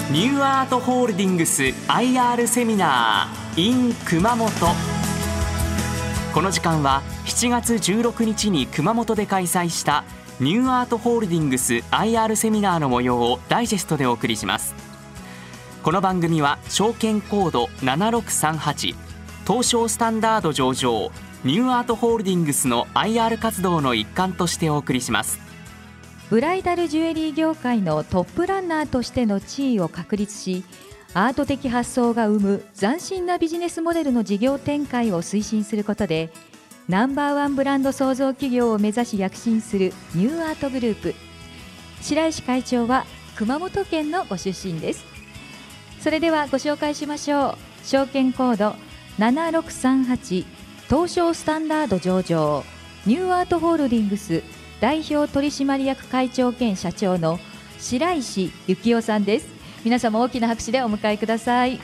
ニューアートホールディングス IR セミナー in 熊本。この時間は7月16日に熊本で開催したニューアートホールディングス IR セミナーの模様をダイジェストでお送りします。この番組は証券コード7638東証スタンダード上場ニューアートホールディングスの IR 活動の一環としてお送りします。 ブライダルジュエリー業界のトップランナーとしての地位を確立し、アート的発想が生む斬新なビジネスモデルの事業展開を推進することで、ナンバーワンブランド創造企業を目指し躍進するニューアートグループ。白石会長は熊本県のご出身です。それではご紹介しましょう。証券コード7638東証スタンダード上場ニューアートホールディングス代表取締役会長兼社長の白石幸雄さんです。皆様大きな拍手でお迎えください。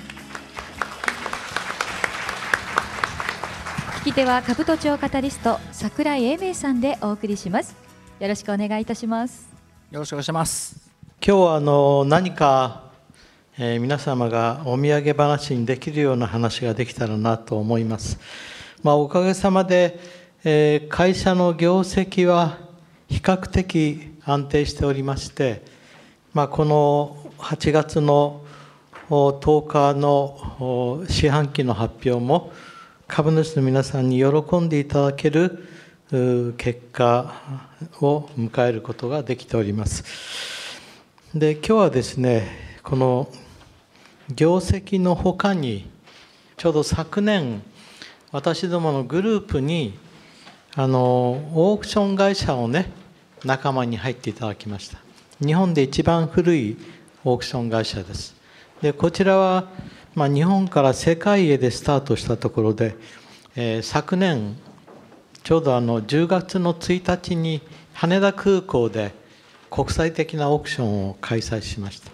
聞き手は兜町カタリスト櫻井英明さんでお送りします。よろしくお願いいたします。 よろしくお願いします。 今日は何か、皆様がお土産話にできるような話ができたらなと思います。おかげさまで、会社の業績は比較的安定しておりまして、この8月の10日の四半期の発表も株主の皆さんに喜んでいただける結果を迎えることができております。で、今日はですね、この業績のほかに、ちょうど昨年私どものグループにオークション会社をね、仲間に入っていただきました。日本で一番古いオークション会社です。で、こちらは、日本から世界へでスタートしたところで、昨年ちょうど10月の1日に羽田空港で国際的なオークションを開催しました。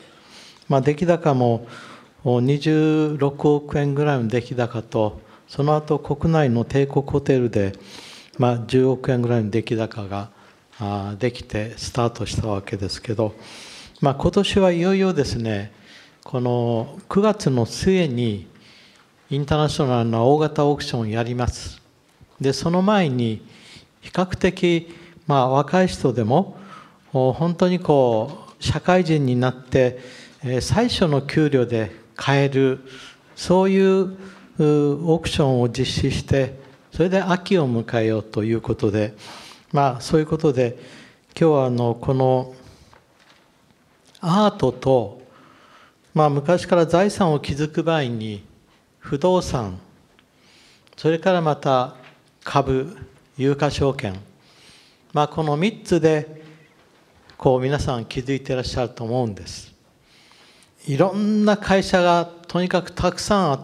出来高も26億円ぐらいの出来高と、その後国内の帝国ホテルで10億円ぐらいの出来高ができてスタートしたわけですけど、今年はいよいよですね、この9月の末にインターナショナルな大型オークションをやります。で、その前に比較的若い人でも本当に社会人になって最初の給料で買える、そういうオークションを実施して、それで秋を迎えようということで、そういうことで今日はこのアートと、昔から財産を築く場合に不動産、それからまた株、有価証券、この3つで皆さん気づいていらっしゃると思うんです。いろんな会社がとにかくたくさんあって、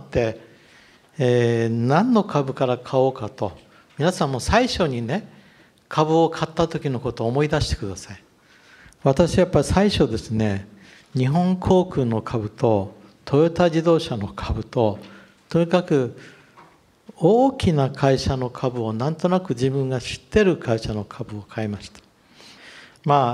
何の株から買おうかと、皆さんも最初にね、株を買った時のことを思い出してください。私はやっぱり最初ですね、日本航空の株とトヨタ自動車の株と、とにかく大きな会社の株をなんとなく自分が知ってる会社の株を買いました。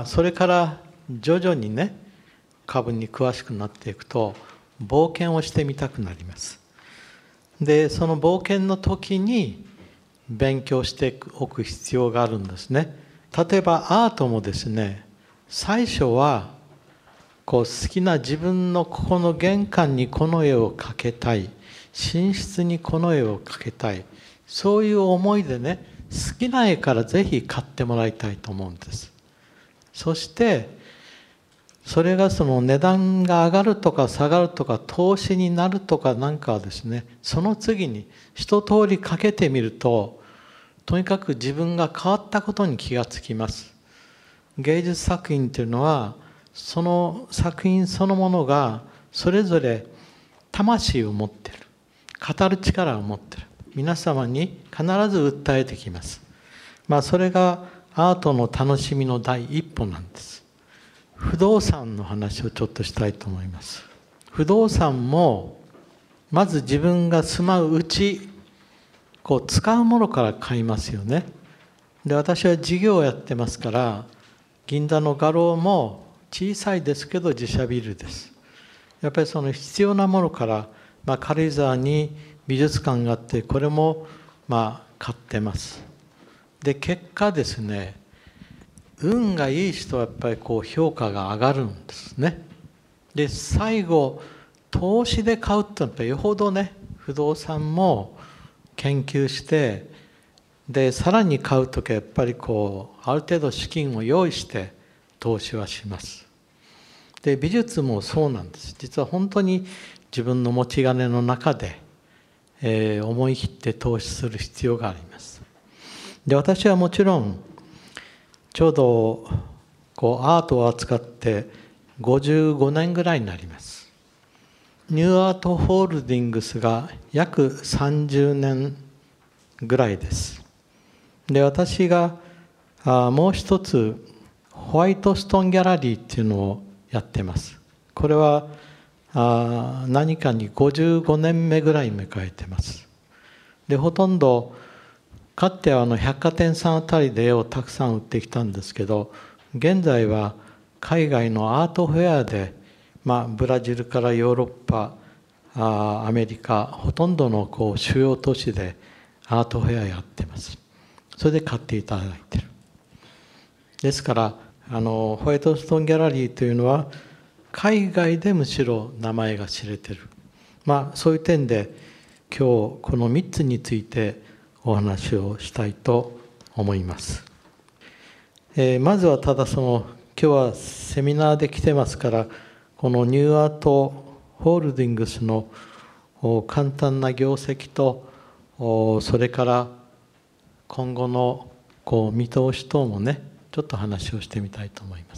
それから徐々にね、株に詳しくなっていくと冒険をしてみたくなります。で、その冒険の時に勉強しておく必要があるんですね。例えばアートもですね、最初は好きな自分のここの玄関にこの絵を描けたい、寝室にこの絵を描けたい、そういう思いでね、好きな絵からぜひ買ってもらいたいと思うんです。そしてそれがその値段が上がるとか下がるとか投資になるとかなんかはですね、その次に一通りかけてみると、とにかく自分が変わったことに気がつきます。芸術作品というのはその作品そのものがそれぞれ魂を持っている、語る力を持っている、皆様に必ず訴えてきます。それがアートの楽しみの第一歩なんです。不動産の話をちょっとしたいと思います。不動産もまず自分が住まううち、使うものから買いますよね。で、私は事業をやってますから、銀座の画廊も小さいですけど自社ビルです。 やっぱりその必要なものから、軽井沢に美術館があって、これも買ってます。で、結果ですね、運がいい人はやっぱり評価が上がるんですね。で、最後投資で買うってやっぱりよほどね、不動産も研究して、でさらに買うときはやっぱりある程度資金を用意して投資はします。で、美術もそうなんです。実は本当に自分の持ち金の中で、思い切って投資する必要があります。で、私はもちろんちょうどアートを扱って55年ぐらいになります。ニューアートホールディングスが約30年ぐらいです。で、私がもう一つホワイトストーンギャラリーっていうのをやってます。これは何かに55年目ぐらい迎えてます。で、ほとんどかつては百貨店さんあたりで絵をたくさん売ってきたんですけど、現在は海外のアートフェアで、ブラジルからヨーロッパ、アメリカ、ほとんどの主要都市でアートフェアやってます。それで買っていただいている。ですからホワイトストーンギャラリーというのは海外でむしろ名前が知れている。そういう点で今日この3つについてお話をしたいと思います。まずはただ今日はセミナーで来てますから、このニューアートホールディングスの簡単な業績と、それから今後の見通し等もね、ちょっと話をしてみたいと思います。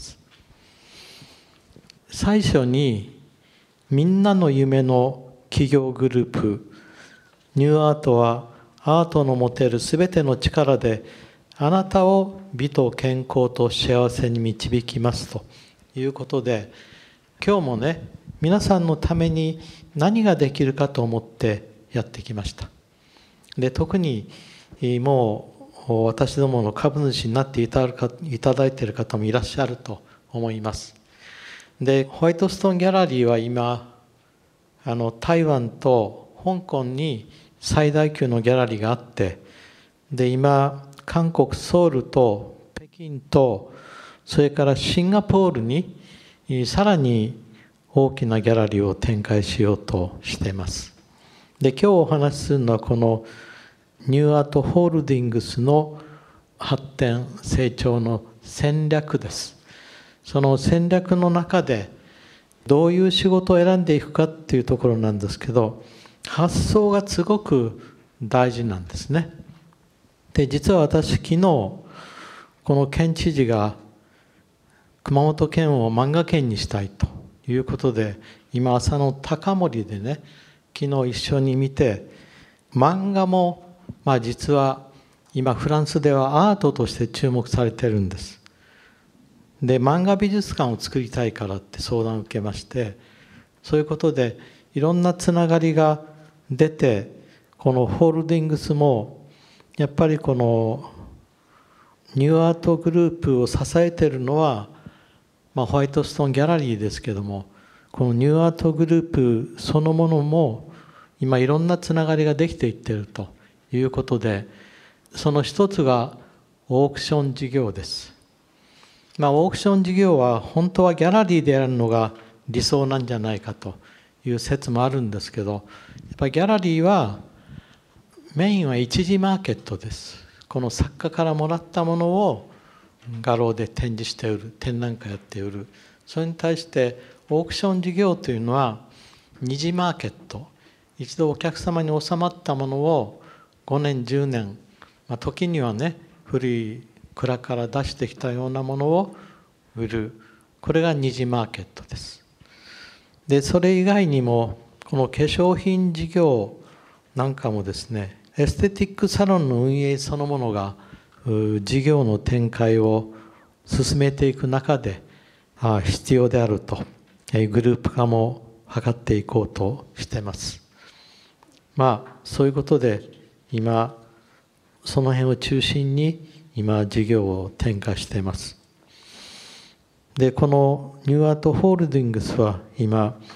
最初にみんなの夢の企業グループ、ニューアートはアートの持てるすべての力であなたを美と健康と幸せに導きますということで、今日もね、皆さんのために何ができるかと思ってやってきました。で、特にもう私どもの株主になっていただいている方もいらっしゃると思います。で、ホワイトストーンギャラリーは今台湾と香港に最大級のギャラリーがあって、で今韓国ソウルと北京とそれからシンガポールにさらに大きなギャラリーを展開しようとしています。で、今日お話しするのはこのニューアートホールディングスの発展成長の戦略です。その戦略の中でどういう仕事を選んでいくかっていうところなんですけど、発想がすごく大事なんですね。で、実は私昨日この県知事が熊本県を漫画県にしたいということで、今朝の高森でね、昨日一緒に見て、漫画も実は今フランスではアートとして注目されてるんです。で、漫画美術館を作りたいからって相談を受けまして、そういうことでいろんなつながりが出て、このホールディングスもやっぱりこのニューアートグループを支えているのは、ホワイトストーンギャラリーですけども、このニューアートグループそのものも今いろんなつながりができていっているということで、その一つがオークション事業です。オークション事業は本当はギャラリーでやるのが理想なんじゃないかという説もあるんですけど、やっぱりギャラリーはメインは一次マーケットです。この作家からもらったものを画廊で展示して売る、展覧会やって売る。それに対してオークション事業というのは二次マーケット、一度お客様に収まったものを5年10年、時にはね、古い蔵から出してきたようなものを売る。これが二次マーケットです。で、それ以外にもこの化粧品事業なんかもですね、エステティックサロンの運営そのものが事業の展開を進めていく中で必要であると、グループ化も図っていこうとしています。そういうことで今その辺を中心に今事業を展開しています。で、このニューアートホールディングスは今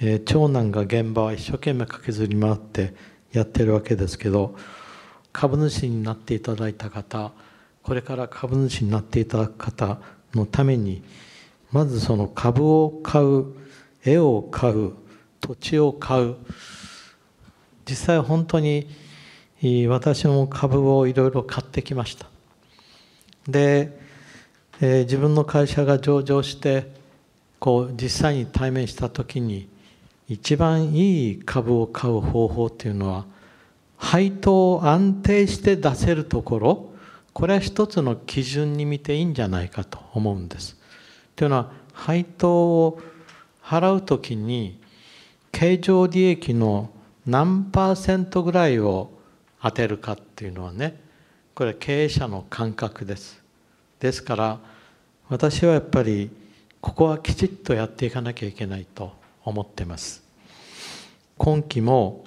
長男が現場は一生懸命駆けずり回ってやってるわけですけど、株主になっていただいた方、これから株主になっていただく方のために、まずその株を買う、絵を買う、土地を買う、実際本当に私も株をいろいろ買ってきました。で、自分の会社が上場して実際に対面した時に、一番いい株を買う方法っていうのは、配当を安定して出せるところ、これは一つの基準に見ていいんじゃないかと思うんです。というのは、配当を払うときに経常利益の何%ぐらいを当てるかっていうのはね、これは経営者の感覚です。ですから私はやっぱりここはきちっとやっていかなきゃいけないと思ってます。今期も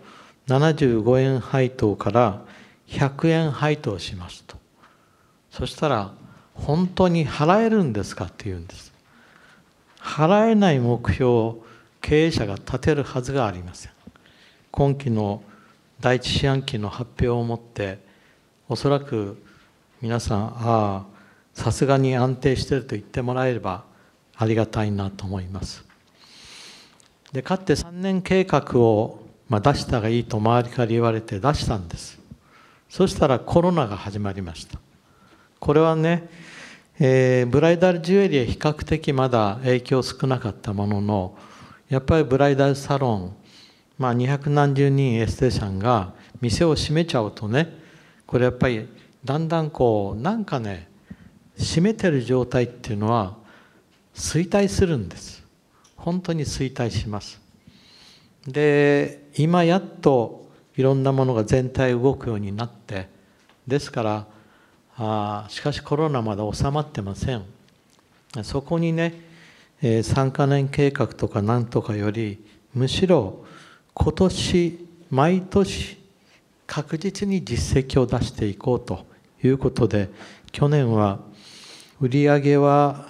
75円配当から100円配当しますと。そしたら本当に払えるんですかって言うんです。払えない目標を経営者が立てるはずがありません。今期の第一四半期の発表をもって、おそらく皆さん、さすがに安定していると言ってもらえればありがたいなと思います。で、かつて3年計画を出したがいいと周りから言われて出したんです。そしたらコロナが始まりました。これはね、ブライダルジュエリーは比較的まだ影響少なかったものの、やっぱりブライダルサロン、200何十人エステティシャンが店を閉めちゃうとね、これやっぱりだんだんなんかね、閉めてる状態っていうのは衰退するんです。本当に衰退します。で、今やっといろんなものが全体動くようになって、ですからしかしコロナまだ収まってません。そこにね、3カ年計画とかなんとかより、むしろ今年毎年確実に実績を出していこうということで、去年は売上は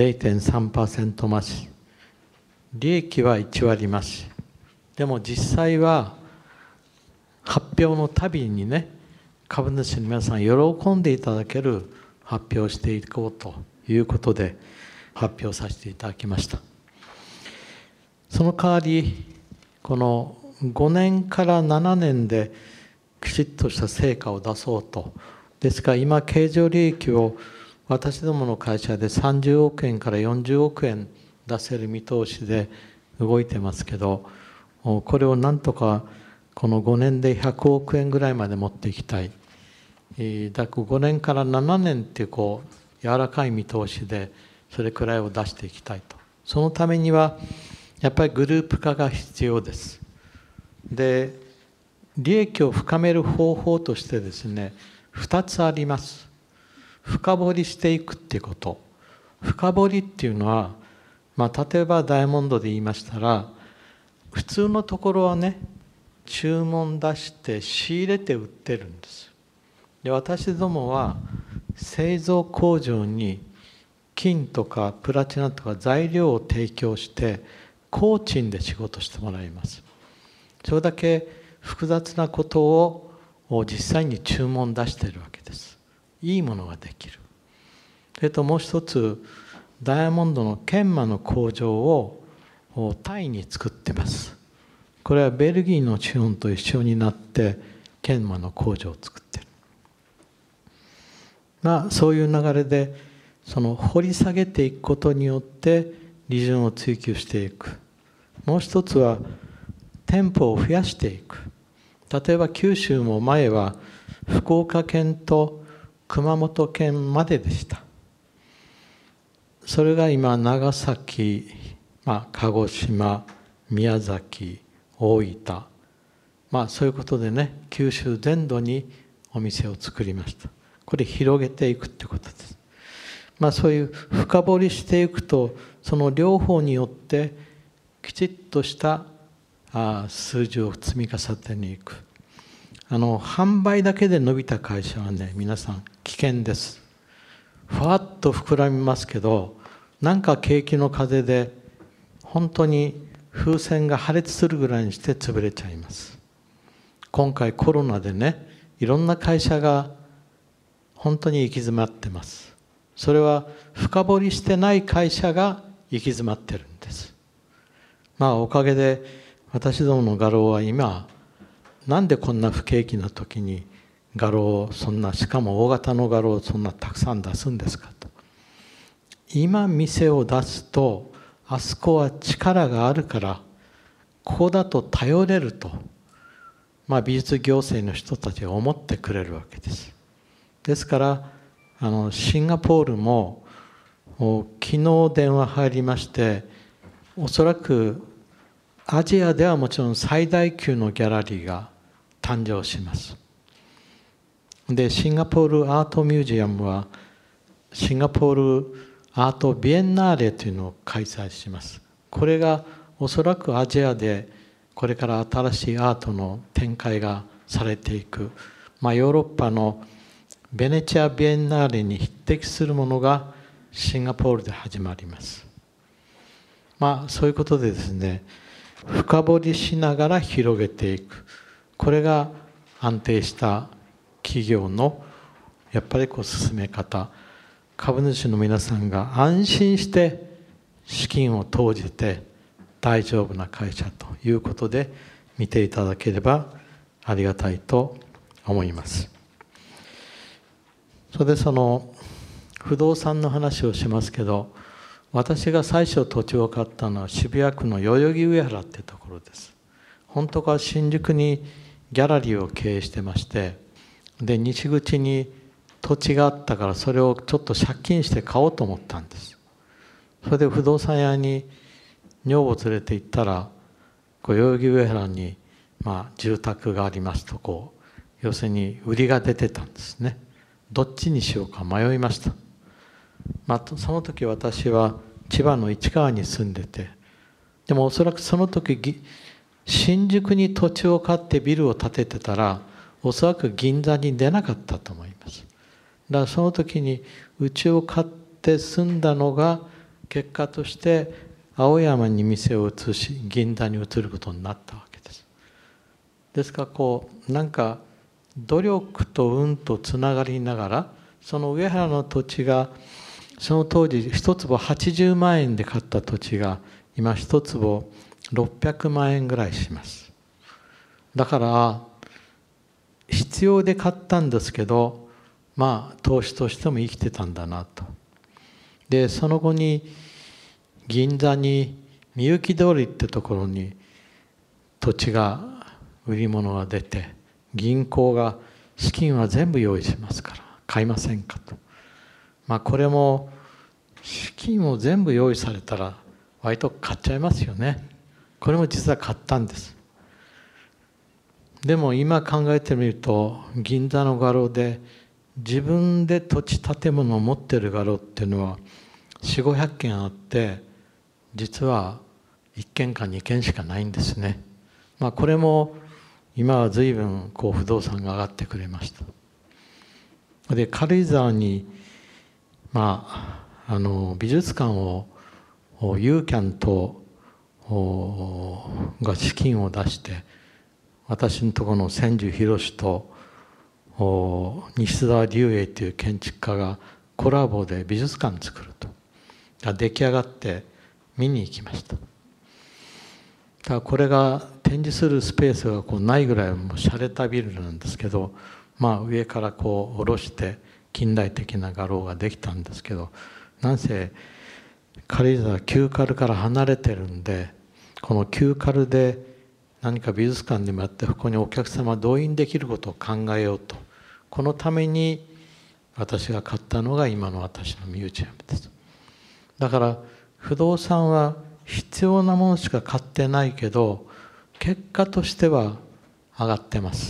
0.3% 増し、利益は1割増し、でも実際は発表のたびにね、株主の皆さん喜んでいただける発表をしていこうということで発表させていただきました。その代わり、この5年から7年できちっとした成果を出そうと。ですから今経常利益を私どもの会社で30億円から40億円出せる見通しで動いてますけど、これをなんとかこの5年で100億円ぐらいまで持っていきたい。だから5年から7年っていう柔らかい見通しでそれくらいを出していきたいと。そのためにはやっぱりグループ化が必要です。で、利益を深める方法としてですね、2つあります。深掘りしていくっていうこと。深掘りっていうのは、例えばダイヤモンドで言いましたら、普通のところはね、注文出して仕入れて売ってるんです。で、私どもは製造工場に金とかプラチナとか材料を提供して工賃で仕事してもらいます。それだけ複雑なことを実際に注文出しているわけです。いいものができる。それともう一つ、ダイヤモンドの研磨の工場をタイに作ってます。これはベルギーの資本と一緒になって研磨の工場を作ってる。そういう流れで掘り下げていくことによって利潤を追求していく。もう一つは店舗を増やしていく。例えば九州も前は福岡県と熊本県まででした。それが今長崎、鹿児島、宮崎、大分、そういうことでね、九州全土にお店を作りました。これ広げていくってことです。そういう深掘りしていくと、その両方によってきちっとした数字を積み重ねていく。販売だけで伸びた会社はね、皆さん危険です。ふわっと膨らみますけど、なんか景気の風で本当に風船が破裂するぐらいにして潰れちゃいます。今回コロナでね、いろんな会社が本当に行き詰まってます。それは深掘りしてない会社が行き詰まってるんです。おかげで私どもの画廊は今、なんでこんな不景気な時に画廊をそんな、しかも大型の画廊をそんなたくさん出すんですかと。今店を出すと、あそこは力があるから、ここだと頼れると、美術行政の人たちが思ってくれるわけです。ですからシンガポールも昨日電話入りまして、おそらくアジアではもちろん最大級のギャラリーが誕生します。で、シンガポールアートミュージアムはシンガポールアートビエンナーレというのを開催します。これがおそらくアジアでこれから新しいアートの展開がされていく、ヨーロッパのベネチアビエンナーレに匹敵するものがシンガポールで始まります。そういうことでですね、深掘りしながら広げていく、これが安定した企業のやっぱり進め方、株主の皆さんが安心して資金を投じて大丈夫な会社ということで見ていただければありがたいと思います。それで不動産の話をしますけど、私が最初土地を買ったのは渋谷区の代々木上原っていうところです。本当は新宿にギャラリーを経営してまして、で西口に土地があったからそれをちょっと借金して買おうと思ったんです。それで不動産屋に女房連れて行ったら、代々木上原に住宅がありますと要するに売りが出てたんですね。どっちにしようか迷いました。その時私は千葉の市川に住んでて、でもおそらくその時新宿に土地を買ってビルを建ててたら、おそらく銀座に出なかったと思います。だからその時に家を買って住んだのが結果として青山に店を移し銀座に移ることになったわけです。ですからなんか努力と運とつながりながら、その上原の土地がその当時一坪80万円で買った土地が今一坪600万円ぐらいします。だから必要で買ったんですけど、投資としても生きてたんだなと。でその後に銀座にみゆき通りってところに土地が売り物が出て、銀行が資金は全部用意しますから買いませんかと。これも資金を全部用意されたら割と買っちゃいますよね。これも実は買ったんです。でも今考えてみると、銀座の画廊で自分で土地建物を持ってる画廊っていうのは4、500軒あって、実は1軒か2軒しかないんですね。これも今は随分不動産が上がってくれました。で軽井沢に美術館をユーキャンとが資金を出して、私のところの千住博と西澤龍英という建築家がコラボで美術館を作ると出来上がって見に行きました。これが展示するスペースがないぐらいもう洒落たビルなんですけど、上から下ろして近代的な画廊ができたんですけど、なんせ軽井沢旧軽から離れてるんで、この旧軽で何か美術館でもやって、ここにお客様動員できることを考えようと、このために私が買ったのが今の私のミュージアムです。だから不動産は必要なものしか買ってないけど、結果としては上がってます。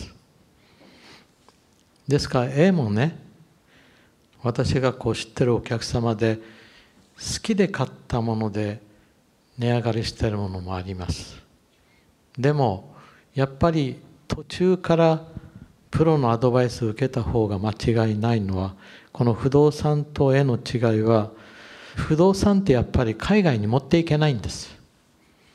ですから絵もね、私が知ってるお客様で好きで買ったもので値上がりしているものもあります。でもやっぱり途中からプロのアドバイスを受けた方が間違いないのは、この不動産と絵の違いは、不動産ってやっぱり海外に持っていけないんです。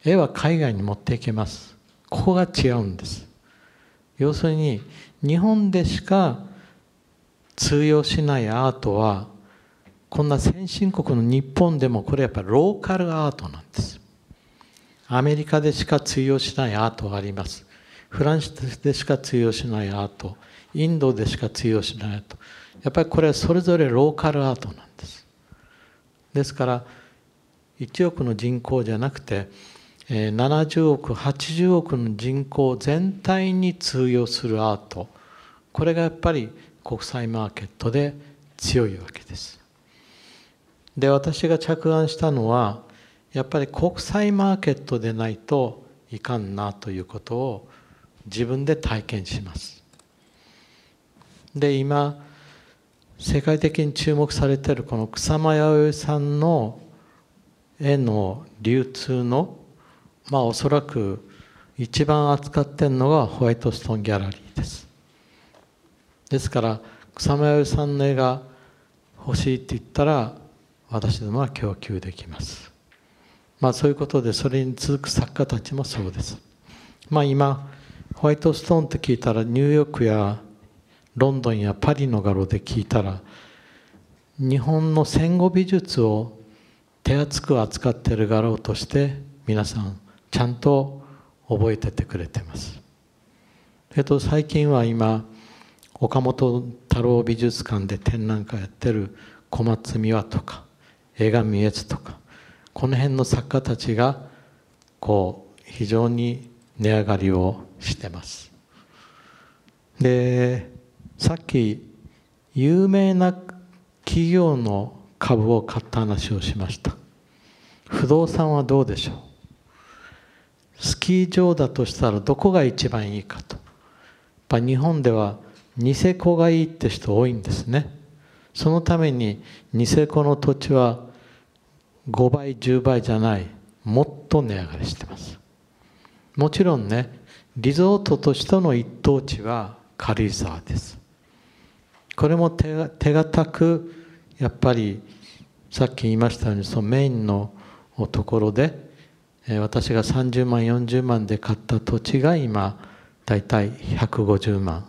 絵は海外に持っていけます。ここが違うんです。要するに日本でしか通用しないアートは、こんな先進国の日本でもこれやっぱりローカルアートなんです。アメリカでしか通用しないアートがあります。フランスでしか通用しないアート、インドでしか通用しないアート。やっぱりこれはそれぞれローカルアートなんです。ですから1億の人口じゃなくて70億80億の人口全体に通用するアート、これがやっぱり国際マーケットで強いわけです。で、私が着眼したのはやっぱり国際マーケットでないといかんなということを自分で体験します。で、今世界的に注目されているこの草間彌生さんの絵の流通のおそらく一番扱っているのがホワイトストーンギャラリーです。ですから草間彌生さんの絵が欲しいって言ったら私どもは供給できます。そういうことでそれに続く作家たちもそうです。今ホワイトストーンって聞いたらニューヨークやロンドンやパリの画廊で聞いたら日本の戦後美術を手厚く扱っている画廊として皆さんちゃんと覚えててくれてます。最近は今岡本太郎美術館で展覧会やってる小松美羽とか江上悦とかこの辺の作家たちが非常に値上がりをしてます。で、さっき有名な企業の株を買った話をしました。不動産はどうでしょう。スキー場だとしたらどこが一番いいかと。日本ではニセコがいいって人多いんですね。そのためにニセコの土地は5倍10倍じゃない、もっと値上がりしてます。もちろんね、リゾートとしての一等地は軽井沢です。これも手堅くやっぱりさっき言いましたようにそのメインのところで私が30万40万で買った土地が今だいたい150万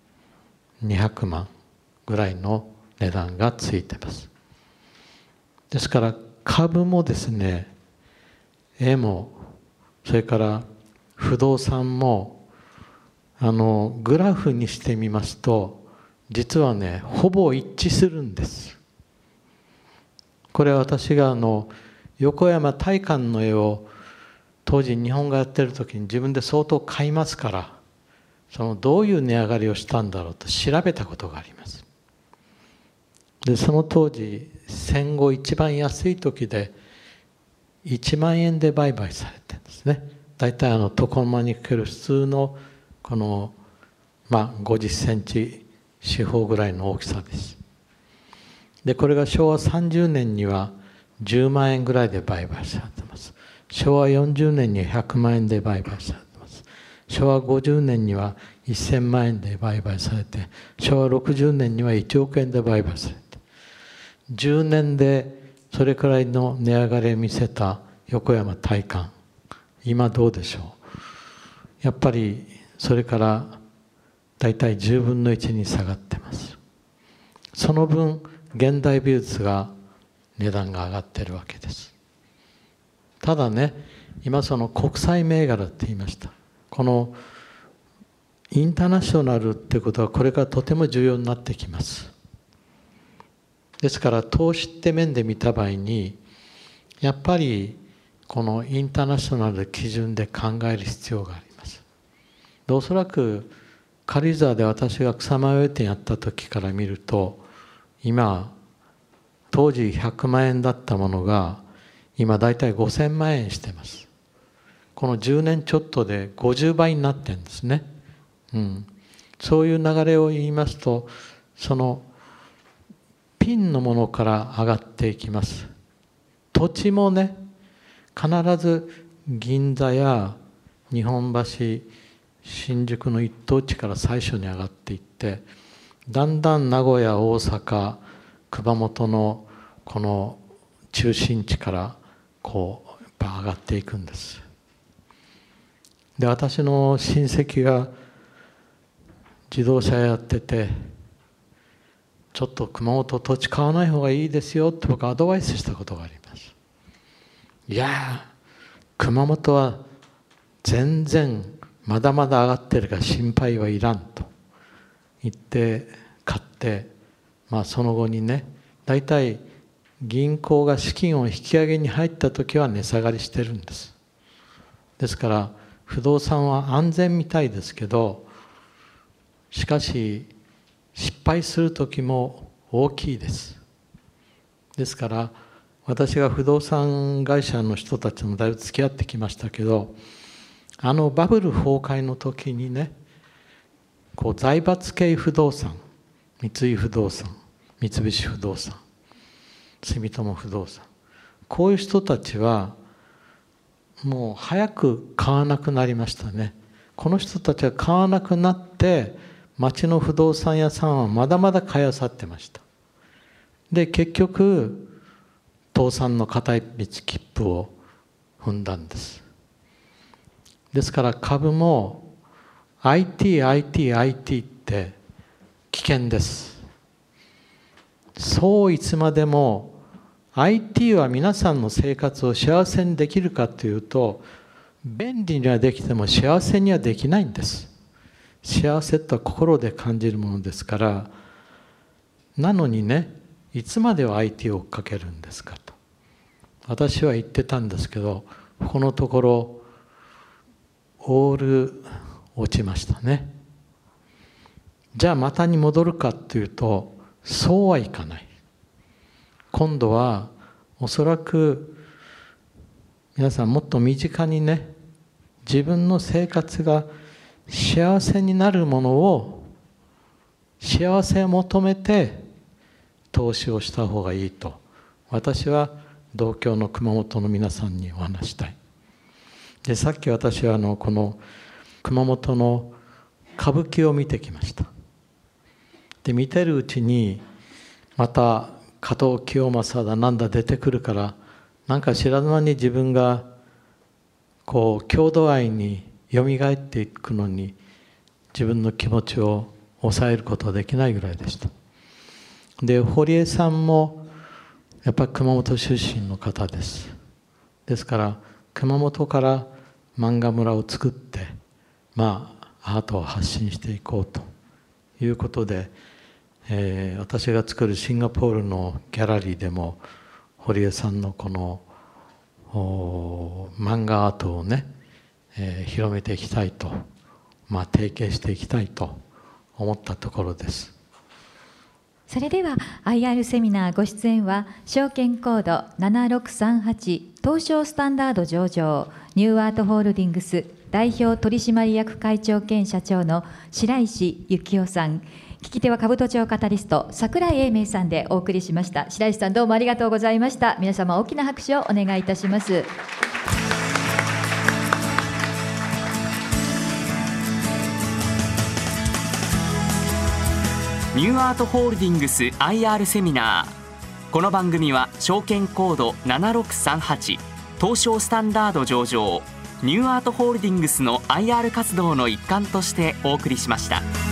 200万ぐらいの値段がついてます。ですから株もですね、絵もそれから不動産もグラフにしてみますと実はねほぼ一致するんです。これは私が横山大観の絵を当時日本がやってる時に自分で相当買いますから、どういう値上がりをしたんだろうと調べたことがあります。でその当時戦後一番安い時で1万円で売買されてるんですね。大体床間にかける普通のこの50センチ四方ぐらいの大きさです。でこれが昭和30年には10万円ぐらいで売買されてます。昭和40年には100万円で売買されてます。昭和50年には1000万円で売買されて、昭和60年には1億円で売買されて、10年でそれくらいの値上がりを見せた横山大観、今どうでしょう。やっぱりそれからだいたい10分の1に下がってます。その分現代美術が値段が上がっているわけです。ただね、今国際銘柄って言いました。このインターナショナルってことはこれからとても重要になってきます。ですから投資って面で見た場合にやっぱりこのインターナショナル基準で考える必要があります。でおそらく軽井沢で私が草間彌生店やった時から見ると今当時100万円だったものが今だいたい5000万円してます。この10年ちょっとで50倍になってるんですね。そういう流れを言いますとピンのものから上がっていきます。土地もね必ず銀座や日本橋新宿の一等地から最初に上がっていってだんだん名古屋大阪熊本のこの中心地からやっぱ上がっていくんです。 で、私の親戚が自動車やってて、ちょっと熊本土地買わない方がいいですよって僕アドバイスしたことがあります。いや熊本は全然まだまだ上がってるから心配はいらんと言って買って、その後にね、だいたい銀行が資金を引き上げに入った時は値下がりしてるんです。ですから不動産は安全みたいですけど、しかし失敗する時も大きいです。ですから私が不動産会社の人たちもだいぶ付き合ってきましたけど、バブル崩壊の時にね、財閥系不動産、三井不動産、三菱不動産、住友不動産、こういう人たちはもう早く買わなくなりましたね。この人たちが買わなくなって町の不動産屋さんはまだまだ買い漁ってました。で結局倒産の片道切符を踏んだんです。ですから株も IT って危険です。そういつまでも IT は皆さんの生活を幸せにできるかというと、便利にはできても幸せにはできないんです。幸せとは心で感じるものですから。なのにね、いつまでは IT を追っかけるんですかと私は言ってたんですけど、このところオール落ちましたね。じゃあまたに戻るかというと、そうはいかない。今度はおそらく皆さんもっと身近にね、自分の生活が幸せになるものを、幸せを求めて投資をした方がいいと私は同郷の熊本の皆さんにお話したい。でさっき私はこの熊本の歌舞伎を見てきました。で見てるうちにまた加藤清正だなんだ出てくるから、なんか知らぬ間に自分が郷土愛によみがえっていくのに自分の気持ちを抑えることはできないぐらいでした。で堀江さんもやっぱり熊本出身の方です。ですから熊本から漫画村を作ってアートを発信していこうということで、私が作るシンガポールのギャラリーでも堀江さんのこの漫画アートをね、広めていきたいと、提携していきたいと思ったところです。 それでは IR セミナーご出演は証券コード7638東証スタンダード上場ニューアートホールディングス代表取締役会長兼社長の白石幸男さん、聞き手は兜町カタリスト櫻井英明さんでお送りしました。白石さん、どうもありがとうございました。皆様大きな拍手をお願いいたします。 ニューアートホールディングス IR セミナー。この番組は証券コード7638東証スタンダード上場ニューアートホールディングスの IR 活動の一環としてお送りしました。